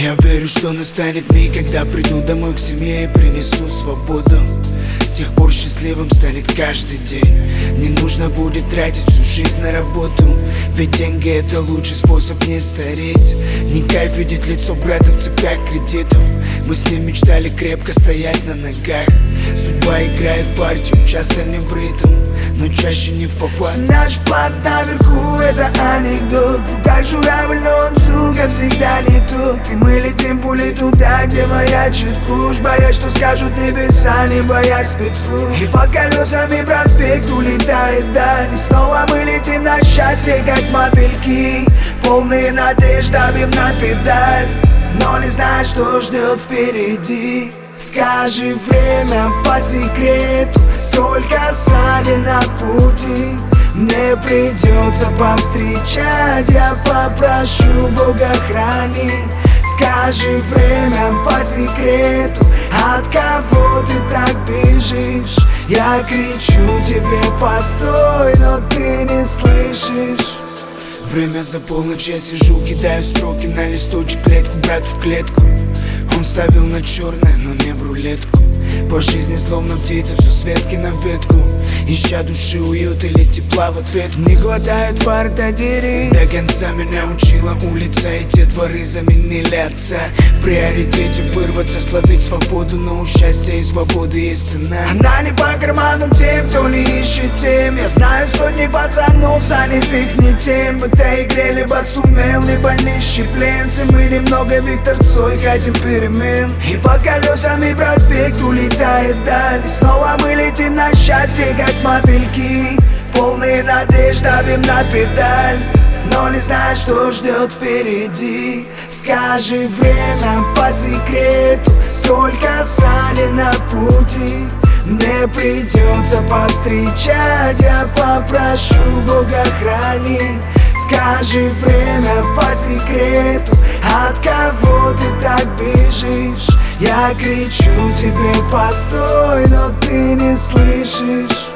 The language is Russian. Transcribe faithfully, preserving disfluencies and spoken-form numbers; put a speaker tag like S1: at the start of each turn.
S1: Я верю, что настанет миг, когда приду домой к семье и принесу свободу. С тех пор счастливым станет каждый день. Не нужно будет тратить всю жизнь на работу, ведь деньги — это лучший способ не стареть. Не кайф видеть лицо брата в цепях кредитов. Мы с ним мечтали крепко стоять на ногах. Судьба играет партию, часто не в ритм, но чаще не в попад.
S2: Наш план наверху — это анекдот. В руках журавль, но он, сука, всегда не тот. И мы летим пулей туда, где маячит куш. Боясь, что скажут небеса, не боясь спецслужб. И под колесами проспект улетает даль. И снова мы летим на счастье, как мотыльки, полные надежд, давим на педаль, но не знаешь, что ждет впереди. Скажи время по секрету, сколько сани на пути. Мне придется повстречать, я попрошу Бога храни. Скажи время по секрету, от кого ты так бежишь? Я кричу тебе постой, но ты не слышишь.
S1: Время за полночь, я сижу, кидаю строки на листочек, клетку брату в клетку. Он ставил на черное, но не в рулетку. По жизни словно птица, все с ветки на ветку, ища души уют или тепла в ответ. Не хватает фар, да дери. До конца меня учила улица, и те дворы заменили отца. В приоритете вырваться, словить свободу, но у счастья и свободы есть цена.
S2: Она не по карману тем, кто не ищет тем. Я знаю сотни пацанов, занятых не тем. В этой игре либо сумел, либо нищий пленцы. Мы немного Виктор Цой, хотим перемен. И под колесами проспект улетает даль. И снова мы летим на счастье, как мотыльки, полные надежд, давим на педаль, но не знаешь, что ждет впереди. Скажи время по секрету, сколько сани на пути. Мне придется повстречать, я попрошу Бога храни. Скажи время по секрету, от кого ты так бежишь? Я кричу тебе постой, но ты не слышишь.